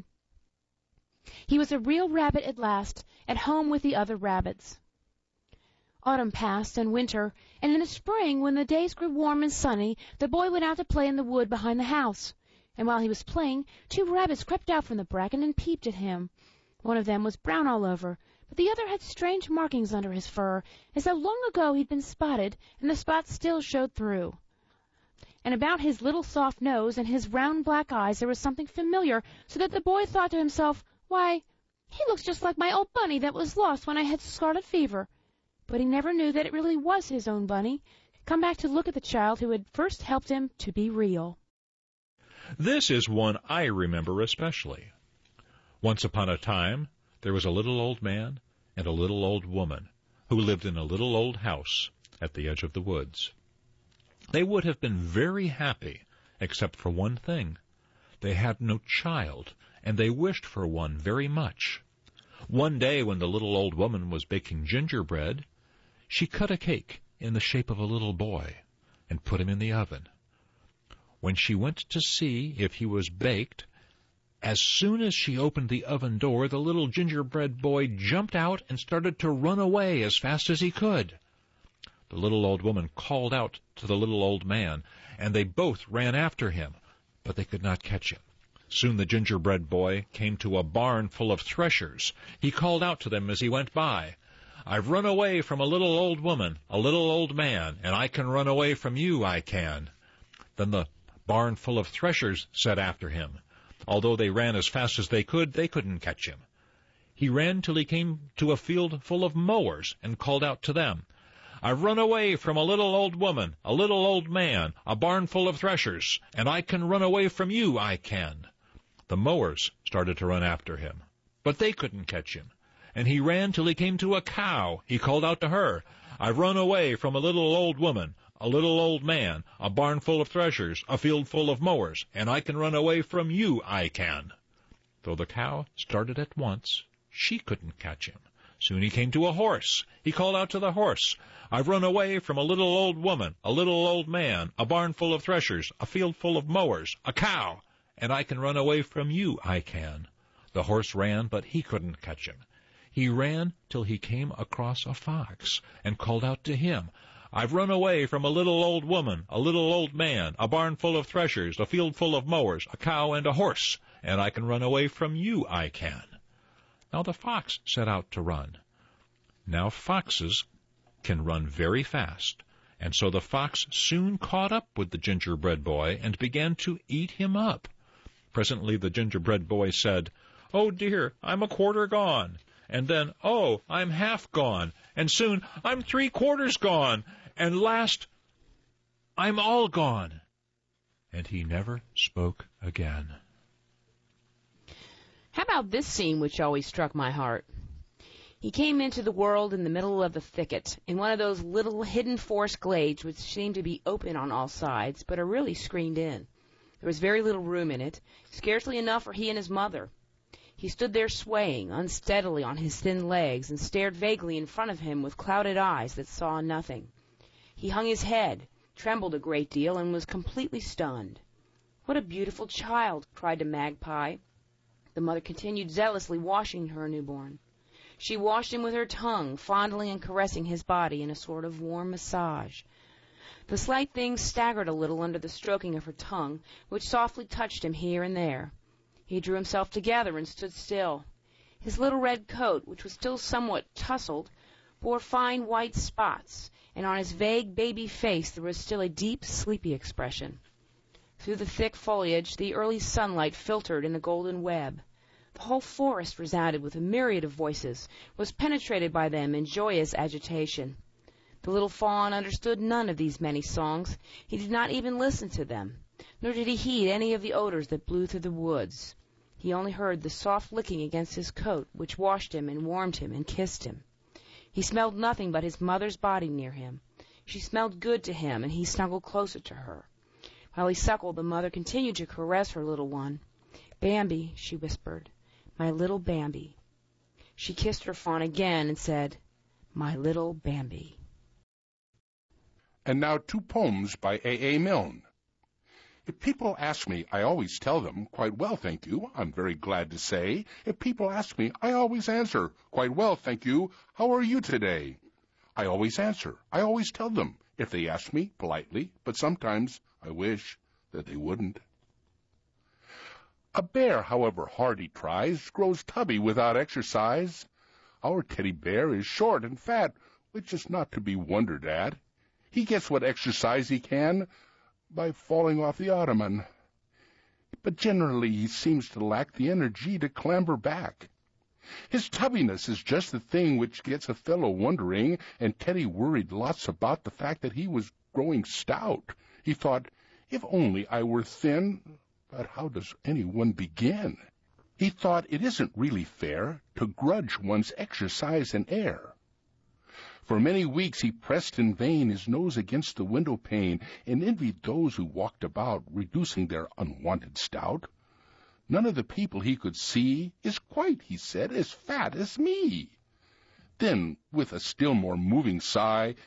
He was a real rabbit at last, at home with the other rabbits. Autumn passed, and winter, and in the spring, when the days grew warm and sunny, the boy went out to play in the wood behind the house. And while he was playing, two rabbits crept out from the bracken and peeped at him. One of them was brown all over, but the other had strange markings under his fur, as though long ago he'd been spotted, and the spots still showed through. And about his little soft nose and his round black eyes there was something familiar, so that the boy thought to himself, "Why, he looks just like my old bunny that was lost when I had scarlet fever." But he never knew that it really was his own bunny, come back to look at the child who had first helped him to be real. This is one I remember especially. Once upon a time, there was a little old man and a little old woman who lived in a little old house at the edge of the woods. They would have been very happy, except for one thing. They had no child, and they wished for one very much. One day when the little old woman was baking gingerbread, she cut a cake in the shape of a little boy and put him in the oven. When she went to see if he was baked, as soon as she opened the oven door, the little gingerbread boy jumped out and started to run away as fast as he could. The little old woman called out to the little old man, and they both ran after him, but they could not catch him. Soon the gingerbread boy came to a barn full of threshers. He called out to them as he went by, "I've run away from a little old woman, a little old man, and I can run away from you, I can." Then the barn full of threshers set after him. Although they ran as fast as they could, they couldn't catch him. He ran till he came to a field full of mowers and called out to them, "I've run away from a little old woman, a little old man, a barn full of threshers, and I can run away from you, I can." The mowers started to run after him, but they couldn't catch him. And he ran till he came to a cow. He called out to her, "I've run away from a little old woman, a little old man, a barn full of threshers, a field full of mowers, and I can run away from you, I can." Though the cow started at once, she couldn't catch him. Soon he came to a horse. He called out to the horse, "I've run away from a little old woman, a little old man, a barn full of threshers, a field full of mowers, a cow, and I can run away from you, I can." The horse ran, but he couldn't catch him. He ran till he came across a fox, and called out to him, "I've run away from a little old woman, a little old man, a barn full of threshers, a field full of mowers, a cow and a horse, and I can run away from you, I can." Now the fox set out to run. Now foxes can run very fast, and so the fox soon caught up with the gingerbread boy and began to eat him up. Presently the gingerbread boy said, "Oh dear, I'm a quarter gone." And then, "Oh, I'm half gone." And soon, "I'm three quarters gone." And last, "I'm all gone." And he never spoke again. How about this scene which always struck my heart? He came into the world in the middle of the thicket, in one of those little hidden forest glades which seem to be open on all sides, but are really screened in. There was very little room in it, scarcely enough for he and his mother. He stood there swaying unsteadily on his thin legs and stared vaguely in front of him with clouded eyes that saw nothing. He hung his head, trembled a great deal, and was completely stunned. "What a beautiful child!" cried the magpie. The mother continued zealously washing her newborn. She washed him with her tongue, fondling and caressing his body in a sort of warm massage. The slight thing staggered a little under the stroking of her tongue, which softly touched him here and there. He drew himself together and stood still. His little red coat, which was still somewhat tousled, bore fine white spots, and on his vague baby face there was still a deep, sleepy expression. Through the thick foliage the early sunlight filtered in a golden web. The whole forest resounded with a myriad of voices, was penetrated by them in joyous agitation. The little fawn understood none of these many songs. He did not even listen to them, nor did he heed any of the odors that blew through the woods. He only heard the soft licking against his coat, which washed him and warmed him and kissed him. He smelled nothing but his mother's body near him. She smelled good to him, and he snuggled closer to her. While he suckled, the mother continued to caress her little one. "Bambi," she whispered, "my little Bambi." She kissed her fawn again and said, "My little Bambi." And now two poems by A A. Milne. If people ask me, I always tell them, "Quite well, thank you, I'm very glad to say." If people ask me, I always answer, "Quite well, thank you, how are you today?" I always answer, I always tell them, if they ask me politely, but sometimes I wish that they wouldn't. A bear, however hard he tries, grows tubby without exercise. Our teddy bear is short and fat, which is not to be wondered at. He gets what exercise he can by falling off the ottoman. But generally he seems to lack the energy to clamber back. His tubbiness is just the thing which gets a fellow wondering, and Teddy worried lots about the fact that he was growing stout. He thought, if only I were thin, but how does anyone begin? He thought it isn't really fair to grudge one's exercise and air. For many weeks he pressed in vain his nose against the window pane and envied those who walked about, reducing their unwanted stout. None of the people he could see is quite, he said, as fat as me. Then, with a still more moving sigh,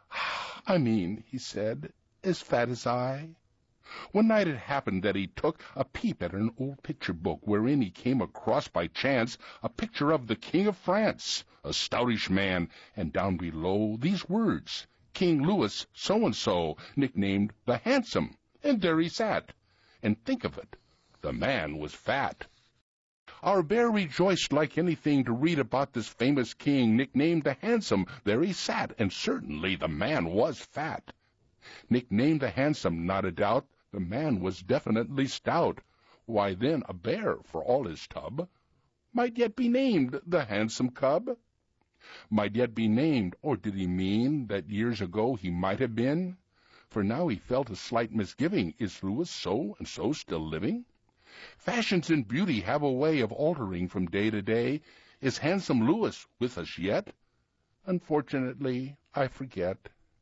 I mean, he said, as fat as I. One night it happened that he took a peep at an old picture book wherein he came across by chance a picture of the King of France, a stoutish man, and down below these words, King Louis so-and-so, nicknamed the Handsome, and there he sat. And think of it, the man was fat. Our bear rejoiced like anything to read about this famous king, nicknamed the Handsome. There he sat, and certainly the man was fat. Nicknamed the Handsome, not a doubt, the man was definitely stout. Why then a bear, for all his tub, might yet be named the Handsome Cub. Might yet be named, or did he mean that years ago he might have been? For now he felt a slight misgiving. Is Louis so and so still living? Fashions in beauty have a way of altering from day to day. Is handsome Louis with us yet? Unfortunately, I forget.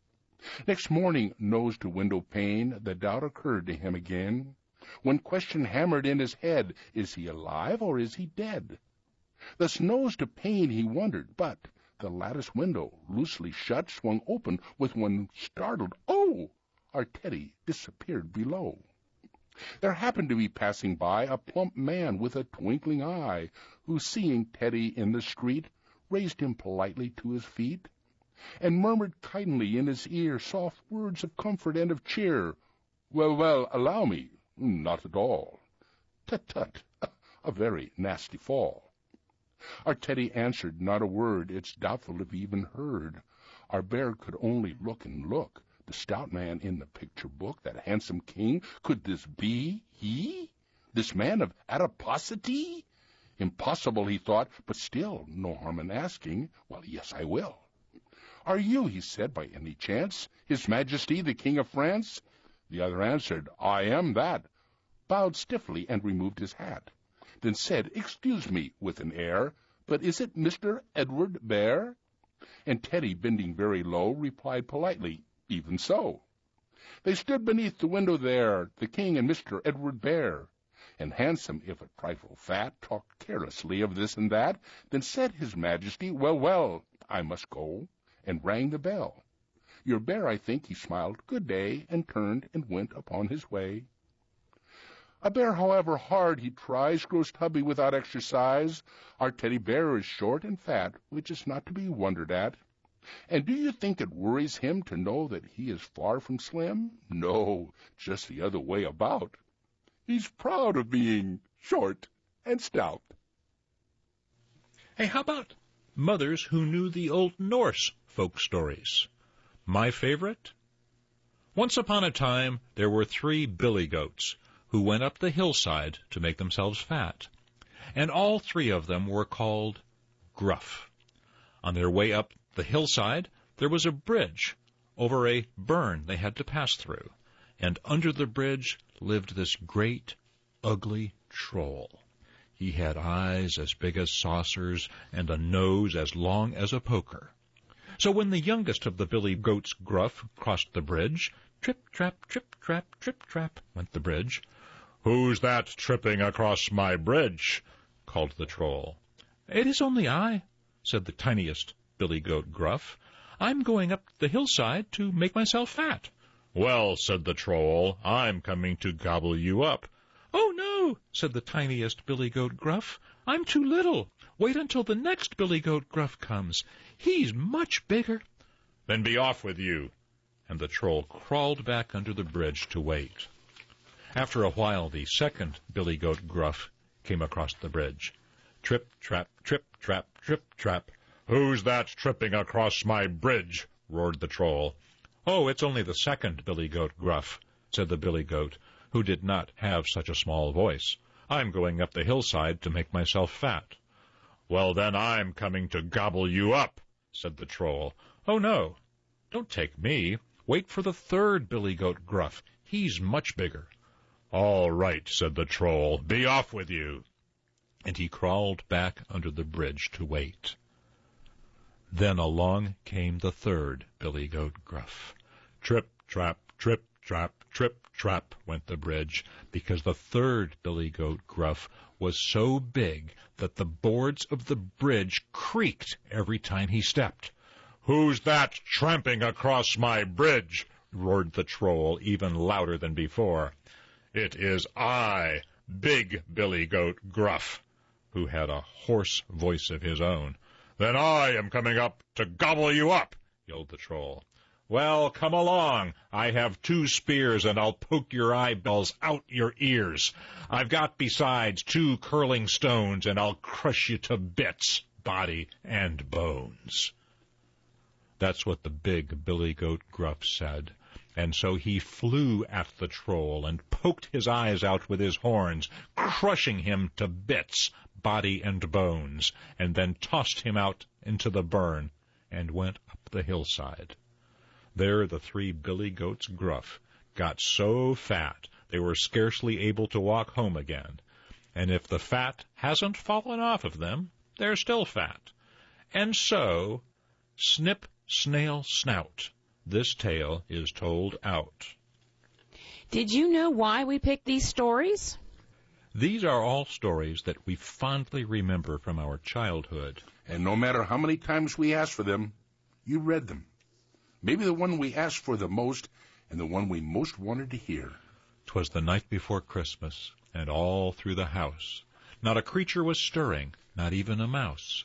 Next morning, nose to window pane, the doubt occurred to him again. One question hammered in his head, is he alive or is he dead? Thus nose to pane he wondered, but the lattice window, loosely shut, swung open with one startled, "Oh!" Our Teddy disappeared below. There happened to be passing by a plump man with a twinkling eye, who, seeing Teddy in the street, raised him politely to his feet, and murmured kindly in his ear soft words of comfort and of cheer. "Well, well, allow me, not at all. Tut, tut, a very nasty fall." Our Teddy answered not a word. It's doubtful if he even heard. Our bear could only look and look. The stout man in the picture book, that handsome king, could this be he? This man of adiposity? Impossible, he thought, but still no harm in asking. "Well, yes, I will." "Are you," he said, "by any chance, His Majesty the King of France?" The other answered, "I am that," bowed stiffly and removed his hat, then said, "Excuse me," with an air, "but is it Mister Edward Bear?" And Teddy, bending very low, replied politely, "Even so." They stood beneath the window there, the king and Mister Edward Bear, and handsome, if a trifle fat, talked carelessly of this and that. Then said His Majesty, "Well, well, I must go," and rang the bell. Your bear, I think, he smiled, "Good day," and turned and went upon his way. A bear, however hard he tries, grows tubby without exercise. Our teddy bear is short and fat, which is not to be wondered at. And do you think it worries him to know that he is far from slim? No, just the other way about. He's proud of being short and stout. Hey, how about mothers who knew the Old Norse folk stories? My favorite? Once upon a time, there were three billy goats who went up the hillside to make themselves fat, and all three of them were called Gruff. On their way up the hillside, there was a bridge over a burn they had to pass through, and under the bridge lived this great, ugly troll. He had eyes as big as saucers and a nose as long as a poker. So when the youngest of the billy goats, Gruff, crossed the bridge, trip, trap, trip, trap, trip, trap, went the bridge. "Who's that tripping across my bridge?" called the troll. "It is only I," said the tiniest billy goat, Gruff. "I'm going up the hillside to make myself fat." "Well," said the troll, "I'm coming to gobble you up." "Oh, no," said the tiniest billy goat, Gruff. "I'm too little. Wait until the next billy goat, Gruff, comes. He's much bigger." "Then be off with you." And the troll crawled back under the bridge to wait. After a while, the second billy goat, Gruff, came across the bridge. Trip, trap, trip, trap, trip, trap. "Who's that tripping across my bridge?" roared the troll. "Oh, it's only the second billy goat, Gruff," said the billy goat, who did not have such a small voice. "I'm going up the hillside to make myself fat." "Well, then I'm coming to gobble you up," said the troll. "Oh, no, don't take me. Wait for the third billy goat, Gruff. He's much bigger." "All right," said the troll. "Be off with you." And he crawled back under the bridge to wait. Then along came the third billy goat, Gruff. Trip, trap, trip, trap, trip, trap, went the bridge, because the third billy goat, Gruff, was so big that the boards of the bridge creaked every time he stepped. "Who's that tramping across my bridge?" roared the troll, even louder than before. "It is I, Big Billy Goat Gruff," who had a hoarse voice of his own. "Then I am coming up to gobble you up," yelled the troll. "Well, come along. I have two spears, and I'll poke your eyeballs out your ears. I've got, besides, two curling stones, and I'll crush you to bits, body and bones." That's what the big billy goat, Gruff, said, and so he flew at the troll and poked his eyes out with his horns, crushing him to bits, body and bones, and then tossed him out into the burn and went up the hillside. There the three billy goats, Gruff, got so fat they were scarcely able to walk home again, and if the fat hasn't fallen off of them, they're still fat. And so, snip, snail, snout, this tale is told out. Did you know why we picked these stories? These are all stories that we fondly remember from our childhood. And no matter how many times we asked for them, you read them. Maybe the one we asked for the most and the one we most wanted to hear. 'Twas the night before Christmas, and all through the house not a creature was stirring, not even a mouse.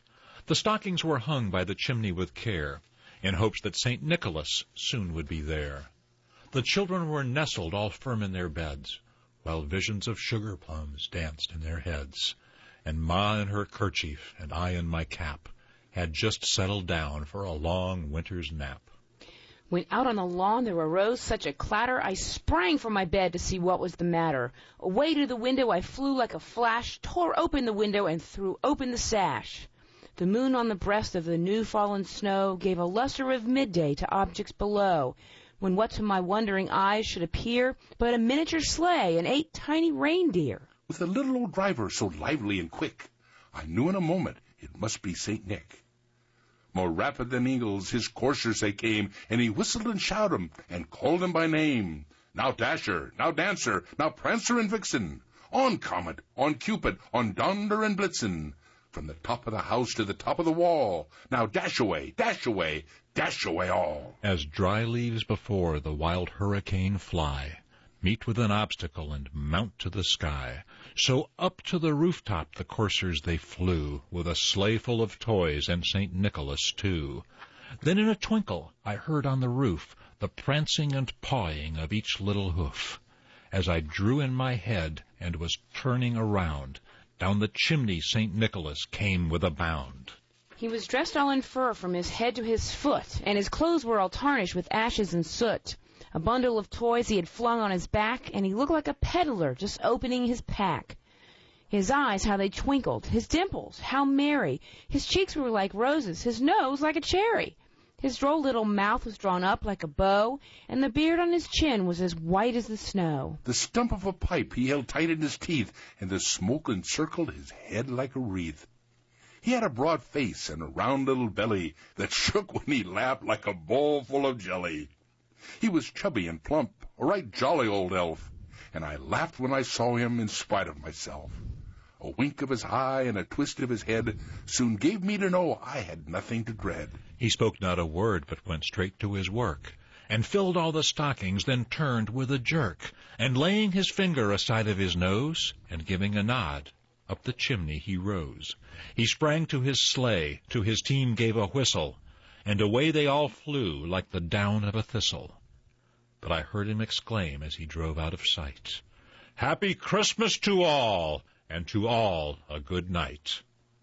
The stockings were hung by the chimney with care, in hopes that Saint Nicholas soon would be there. The children were nestled all firm in their beds, while visions of sugar plums danced in their heads. And Ma in her kerchief and I in my cap had just settled down for a long winter's nap. When out on the lawn there arose such a clatter, I sprang from my bed to see what was the matter. Away to the window I flew like a flash, tore open the window and threw open the sash. The moon on the breast of the new-fallen snow gave a luster of midday to objects below, when what to my wondering eyes should appear but a miniature sleigh and eight tiny reindeer. With a little old driver so lively and quick, I knew in a moment it must be Saint Nick. More rapid than eagles, his coursers they came, and he whistled and shouted 'em, and called them by name. Now Dasher, now Dancer, now Prancer and Vixen, on Comet, on Cupid, on Donder and Blitzen, from the top of the house to the top of the wall. Now dash away, dash away, dash away all. As dry leaves before the wild hurricane fly, meet with an obstacle and mount to the sky, so up to the rooftop the coursers they flew, with a sleigh full of toys and Saint Nicholas too. Then in a twinkle I heard on the roof the prancing and pawing of each little hoof. As I drew in my head and was turning around, down the chimney Saint Nicholas came with a bound. He was dressed all in fur from his head to his foot, and his clothes were all tarnished with ashes and soot. A bundle of toys he had flung on his back, and he looked like a peddler just opening his pack. His eyes, how they twinkled, his dimples, how merry. His cheeks were like roses, his nose like a cherry. His droll little mouth was drawn up like a bow, and the beard on his chin was as white as the snow. The stump of a pipe he held tight in his teeth, and the smoke encircled his head like a wreath. He had a broad face and a round little belly that shook when he laughed like a bowl full of jelly. He was chubby and plump, a right jolly old elf, and I laughed when I saw him in spite of myself. A wink of his eye and a twist of his head soon gave me to know I had nothing to dread. He spoke not a word, but went straight to his work, and filled all the stockings, then turned with a jerk, and laying his finger aside of his nose, and giving a nod, up the chimney he rose. He sprang to his sleigh, to his team gave a whistle, and away they all flew like the down of a thistle. But I heard him exclaim as he drove out of sight, "Happy Christmas to all, and to all a good night."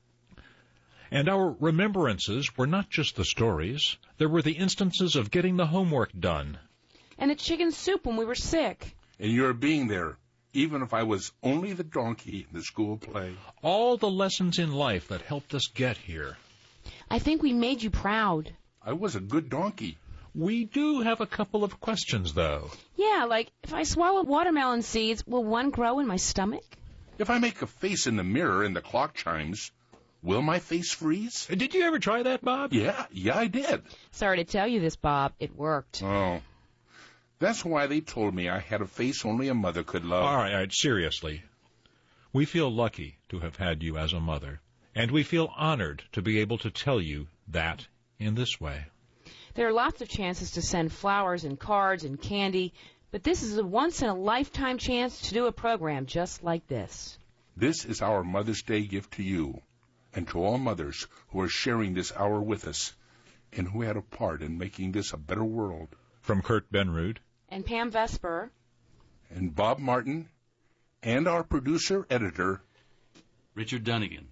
And our remembrances were not just the stories. There were the instances of getting the homework done. And the chicken soup when we were sick. And your being there, even if I was only the donkey in the school play. All the lessons in life that helped us get here. I think we made you proud. I was a good donkey. We do have a couple of questions, though. Yeah, like, if I swallow watermelon seeds, will one grow in my stomach? If I make a face in the mirror and the clock chimes, will my face freeze? Did you ever try that, Bob? Yeah, yeah, I did. Sorry to tell you this, Bob. It worked. Oh. That's why they told me I had a face only a mother could love. All right, all right, seriously. We feel lucky to have had you as a mother, and we feel honored to be able to tell you that in this way. There are lots of chances to send flowers and cards and candy, but this is a once-in-a-lifetime chance to do a program just like this. This is our Mother's Day gift to you, and to all mothers who are sharing this hour with us, and who had a part in making this a better world. From Kurt Benrud. And Pam Vesper. And Bob Martin. And our producer-editor, Richard Dunnigan.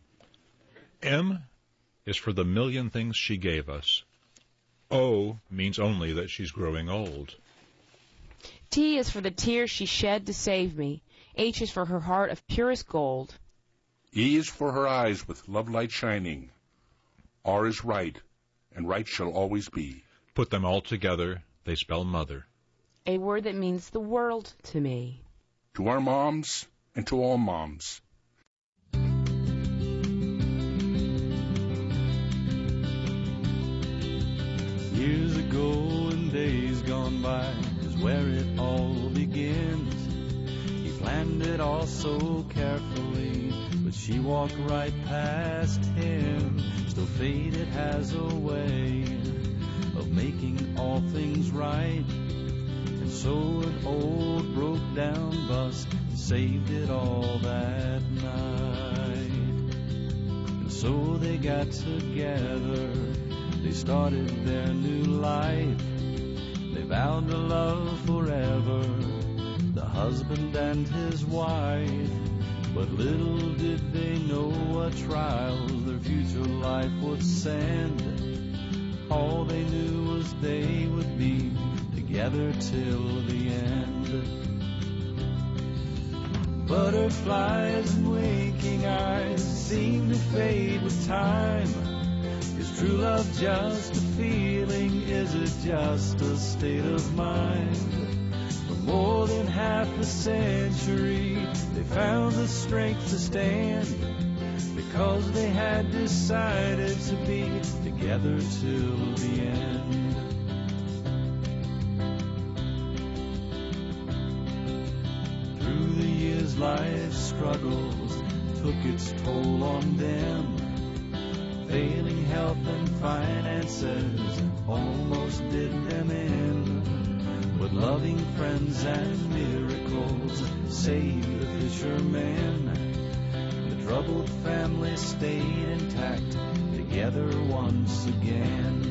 M is for the million things she gave us. O means only that she's growing old. T is for the tears she shed to save me. H is for her heart of purest gold. E is for her eyes with love light shining. R is right, and right shall always be. Put them all together, they spell mother. A word that means the world to me. To our moms, and to all moms. Years ago and days gone by is where it all begins. He planned it all so carefully, but she walked right past him. Still fate, it has a way of making all things right. And so an old broke down bus saved it all that night. And So they got together, they started their new life. They vowed to love forever, the husband and his wife. But little did they know what trials their future life would send. All they knew was they would be together till the end. Butterflies and winking eyes seem to fade with time. Is true love just a feeling? Is it just a state of mind? For more than half a century, they found the strength to stand, because they had decided to be together till the end. Through the years, life's struggles took its toll on them. Failing health and finances almost did them in. But loving friends and miracles saved the fishermen. The troubled family stayed intact, together once again.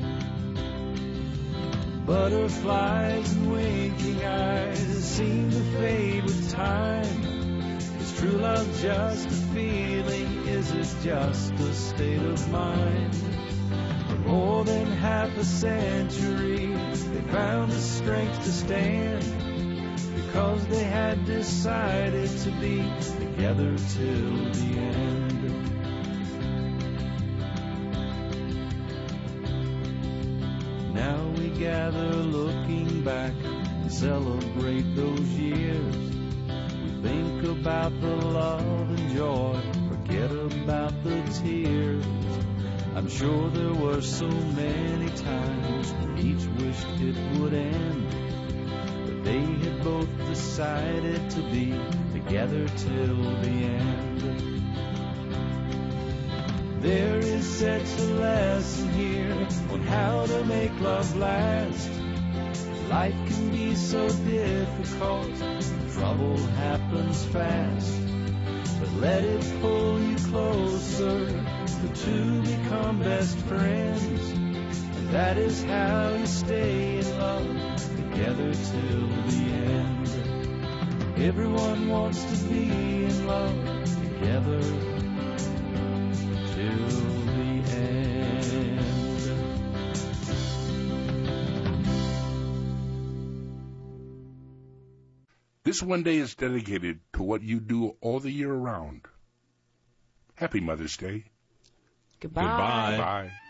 Butterflies and winking eyes seem to fade with time. Is true love just a feeling? Is it just a state of mind? For more than half a century, they found the strength to stand, because they had decided to be together till the end. Now we gather looking back and celebrate those years. We think about the love and joy, forget about the tears. I'm sure there were so many times when each wished it would end, but they had both decided to be together till the end. There is such a lesson here on how to make love last. Life can be so difficult, trouble happens fast, but let it pull you closer, the two become best friends, and that is how you stay in love, together till the end. Everyone wants to be in love, together till the end. This one day is dedicated to what you do all the year around. Happy Mother's Day. Goodbye. Goodbye. Bye.